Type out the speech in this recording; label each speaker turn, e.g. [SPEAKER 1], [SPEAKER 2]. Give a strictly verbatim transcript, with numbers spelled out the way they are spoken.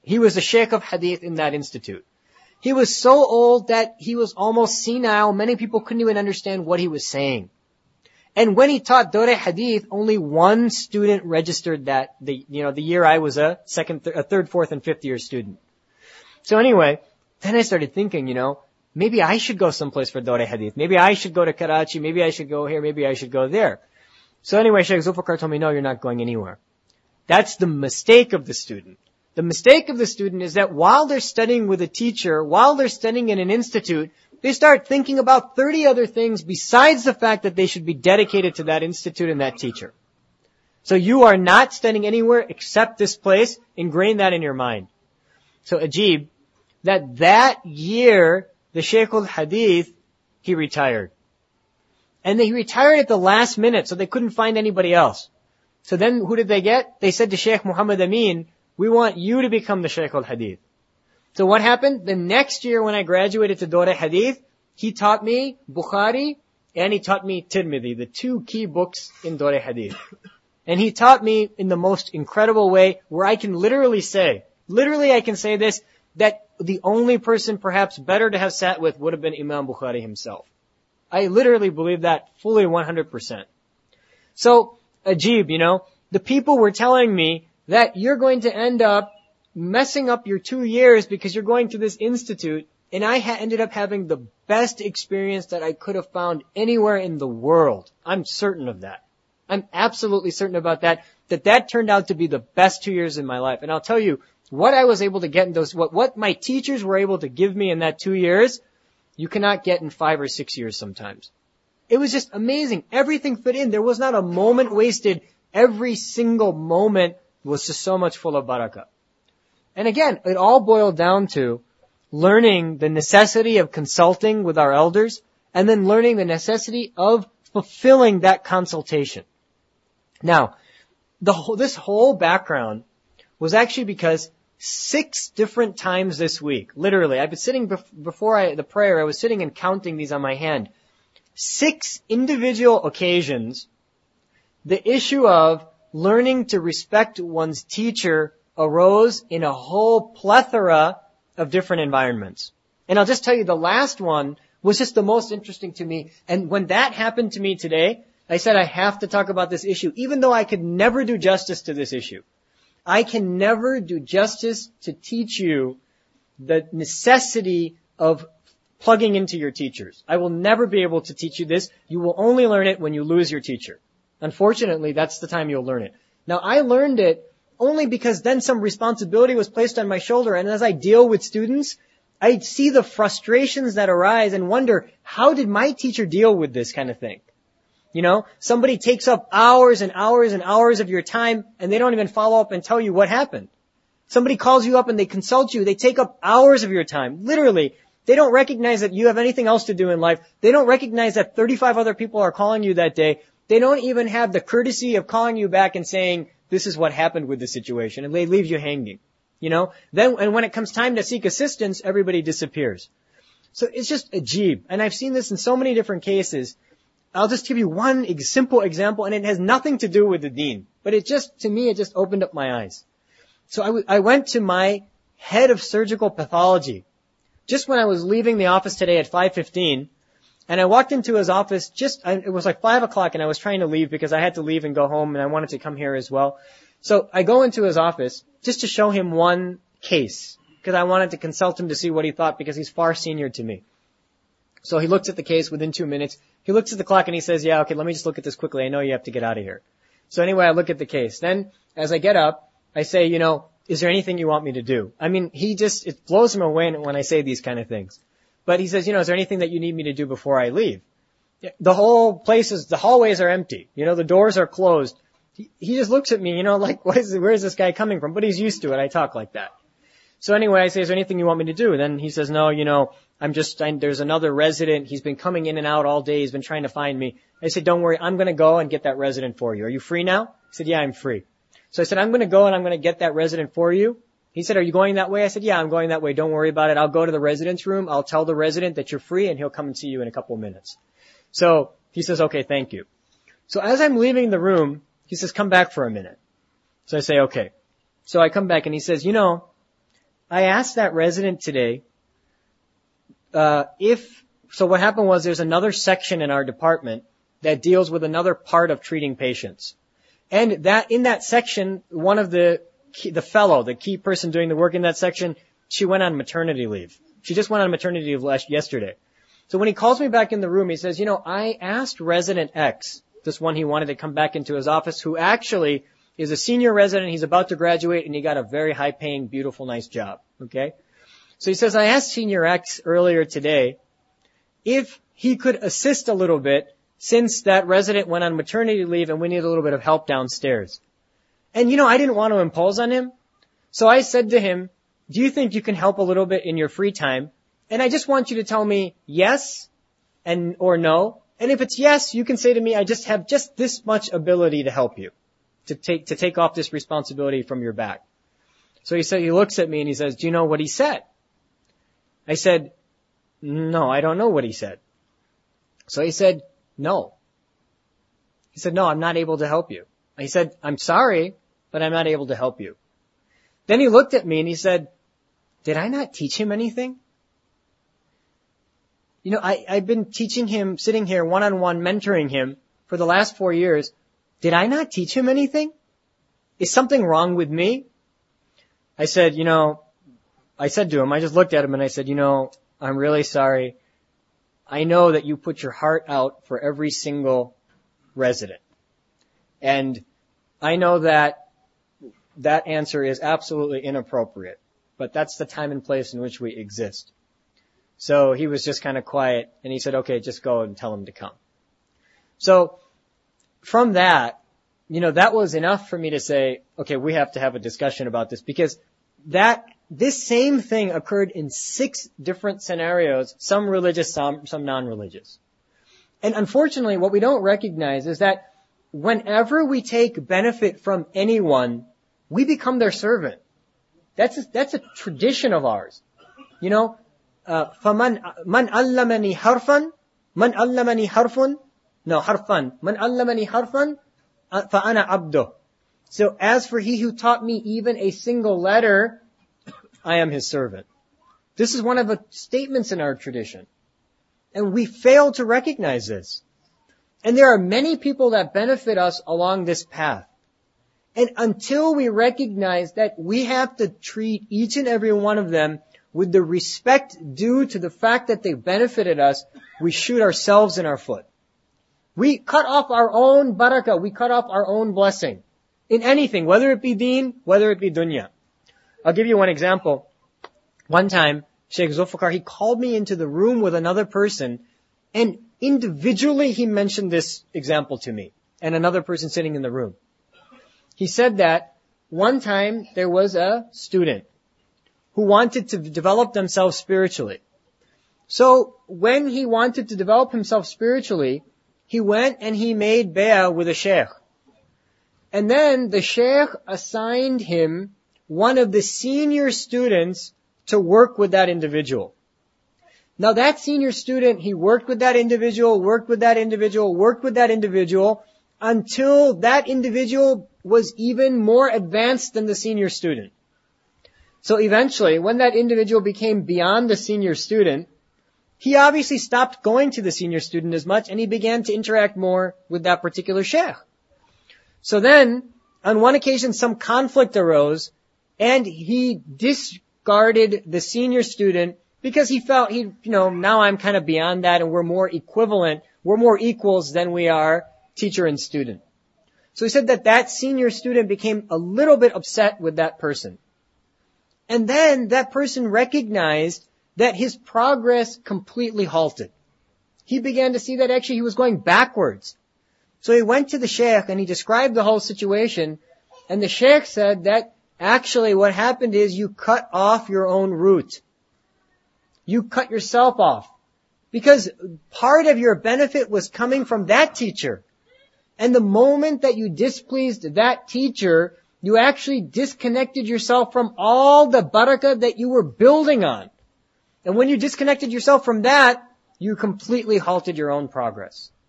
[SPEAKER 1] He was the Sheikh of Hadith in that institute. He was so old that he was almost senile. Many people couldn't even understand what he was saying. And when he taught Dawr Hadith, only one student registered that, the, you know, the year I was a second, th- a third, fourth, and fifth year student. So anyway, then I started thinking, you know, maybe I should go someplace for Dawr Hadith. Maybe I should go to Karachi. Maybe I should go here. Maybe I should go there. So anyway, Sheikh Zulfikar told me, no, you're not going anywhere. That's the mistake of the student. The mistake of the student is that while they're studying with a teacher, while they're studying in an institute, they start thinking about thirty other things besides the fact that they should be dedicated to that institute and that teacher. So you are not studying anywhere except this place. Ingrain that in your mind. So Ajib, that that year, the Shaykh al-Hadith, he retired. And he retired at the last minute, so they couldn't find anybody else. So then who did they get? They said to Shaykh Muhammad Amin, we want you to become the Shaykh al-Hadith. So what happened? The next year when I graduated to Dawr Hadith, he taught me Bukhari and he taught me Tirmidhi, the two key books in Dawr Hadith. And he taught me in the most incredible way where I can literally say, literally I can say this, that the only person perhaps better to have sat with would have been Imam Bukhari himself. I literally believe that fully one hundred percent. So, Ajib, you know, the people were telling me that you're going to end up messing up your two years because you're going to this institute, and I ha- ended up having the best experience that I could have found anywhere in the world. I'm certain of that. I'm absolutely certain about that, that that turned out to be the best two years in my life. And I'll tell you, what I was able to get in those, what, what my teachers were able to give me in that two years, you cannot get in five or six years sometimes. It was just amazing. Everything fit in. There was not a moment wasted. Every single moment was just so much full of barakah. And again, it all boiled down to learning the necessity of consulting with our elders and then learning the necessity of fulfilling that consultation. Now, the whole, this whole background was actually because six different times this week, literally, I've been sitting bef- before I, the prayer, I was sitting and counting these on my hand. Six individual occasions, the issue of learning to respect one's teacher arose in a whole plethora of different environments. And I'll just tell you, the last one was just the most interesting to me. And when that happened to me today, I said I have to talk about this issue, even though I could never do justice to this issue. I can never do justice to teach you the necessity of plugging into your teachers. I will never be able to teach you this. You will only learn it when you lose your teacher. Unfortunately, that's the time you'll learn it. Now, I learned it only because then some responsibility was placed on my shoulder. And as I deal with students, I see the frustrations that arise and wonder, how did my teacher deal with this kind of thing? You know, somebody takes up hours and hours and hours of your time and they don't even follow up and tell you what happened. Somebody calls you up and they consult you. They take up hours of your time. Literally, they don't recognize that you have anything else to do in life. They don't recognize that thirty-five other people are calling you that day. They don't even have the courtesy of calling you back and saying, this is what happened with the situation, and they leave you hanging. You know, then, and when it comes time to seek assistance, everybody disappears. So it's just ajib. And I've seen this in so many different cases. I'll just give you one ex- simple example, and it has nothing to do with the deen. But it just, to me, it just opened up my eyes. So I, w- I went to my head of surgical pathology just when I was leaving the office today at five fifteen, and I walked into his office just, I, it was like five o'clock, and I was trying to leave because I had to leave and go home, and I wanted to come here as well. So I go into his office just to show him one case, because I wanted to consult him to see what he thought, because he's far senior to me. So he looks at the case within two minutes. He looks at the clock and he says, yeah, okay, let me just look at this quickly. I know you have to get out of here. So anyway, I look at the case. Then, as I get up, I say, you know, is there anything you want me to do? I mean, he just, it blows him away when I say these kind of things. But he says, you know, is there anything that you need me to do before I leave? The whole place is, the hallways are empty. You know, the doors are closed. He, he just looks at me, you know, like, what is, where is this guy coming from? But he's used to it. I talk like that. So anyway, I say, is there anything you want me to do? Then he says, no, you know, I'm just, I, there's another resident. He's been coming in and out all day. He's been trying to find me. I said, don't worry. I'm going to go and get that resident for you. Are you free now? He said, yeah, I'm free. So I said, I'm going to go and I'm going to get that resident for you. He said, are you going that way? I said, yeah, I'm going that way. Don't worry about it. I'll go to the resident's room. I'll tell the resident that you're free and he'll come and see you in a couple of minutes. So he says, okay, thank you. So as I'm leaving the room, he says, come back for a minute. So I say, okay. So I come back and he says, you know, I asked that resident today, uh, if, so what happened was there's another section in our department that deals with another part of treating patients. And that, in that section, one of the, key, the fellow, the key person doing the work in that section, she went on maternity leave. She just went on maternity leave last, yesterday. So when he calls me back in the room, he says, you know, I asked resident X, this one he wanted to come back into his office, who actually is a senior resident, he's about to graduate, and he got a very high-paying, beautiful, nice job, okay? So he says, I asked Senior X earlier today if he could assist a little bit since that resident went on maternity leave and we need a little bit of help downstairs. And, you know, I didn't want to impose on him, so I said to him, do you think you can help a little bit in your free time? And I just want you to tell me yes and or no. And if it's yes, you can say to me, I just have just this much ability to help you, to take, to take off this responsibility from your back. So he said, he looks at me and he says, do you know what he said? I said, no, I don't know what he said. So he said, no. He said, no, I'm not able to help you. I said, I'm sorry, but I'm not able to help you. Then he looked at me and he said, did I not teach him anything? You know, I, I've been teaching him, sitting here one-on-one, mentoring him for the last four years. Did I not teach him anything? Is something wrong with me? I said, you know, I said to him, I just looked at him and I said, you know, I'm really sorry. I know that you put your heart out for every single resident. And I know that that answer is absolutely inappropriate, but that's the time and place in which we exist. So he was just kind of quiet and he said, okay, just go and tell him to come. So from that, you know, that was enough for me to say, okay, we have to have a discussion about this, because that, this same thing occurred in six different scenarios, some religious, some, some non-religious. And unfortunately, what we don't recognize is that whenever we take benefit from anyone, we become their servant. That's a, that's a tradition of ours. You know, uh, فَمَنْ مَنْ أَلَّمَنِي حَرْفًا مَنْ أَلَّمَنِي حَرْفٌ No, حَرْفًا مَنْ أَلَّمَنِي حَرْفًا فَأَنَا عَبْدُهُ. So as for he who taught me even a single letter, I am his servant. This is one of the statements in our tradition. And we fail to recognize this. And there are many people that benefit us along this path. And until we recognize that we have to treat each and every one of them with the respect due to the fact that they benefited us, we shoot ourselves in our foot. We cut off our own barakah, we cut off our own blessing in anything, whether it be deen, whether it be dunya. I'll give you one example. One time, Sheikh Zulfikar, he called me into the room with another person, and individually he mentioned this example to me and another person sitting in the room. He said that one time there was a student who wanted to develop themselves spiritually. So when he wanted to develop himself spiritually, he went and he made bay'ah with a sheikh. And then the sheikh assigned him one of the senior students to work with that individual. Now that senior student, he worked with that individual, worked with that individual, worked with that individual, until that individual was even more advanced than the senior student. So eventually, when that individual became beyond the senior student, he obviously stopped going to the senior student as much, and he began to interact more with that particular sheikh. So then, on one occasion, some conflict arose, and he discarded the senior student because he felt, he, you know, now I'm kind of beyond that, and we're more equivalent, we're more equals than we are teacher and student. So he said that that senior student became a little bit upset with that person. And then that person recognized that his progress completely halted. He began to see that actually he was going backwards. So he went to the sheikh and he described the whole situation. And the sheikh said that actually what happened is you cut off your own root. You cut yourself off. Because part of your benefit was coming from that teacher. And the moment that you displeased that teacher, you actually disconnected yourself from all the barakah that you were building on. And when you disconnected yourself from that, you completely halted your own progress.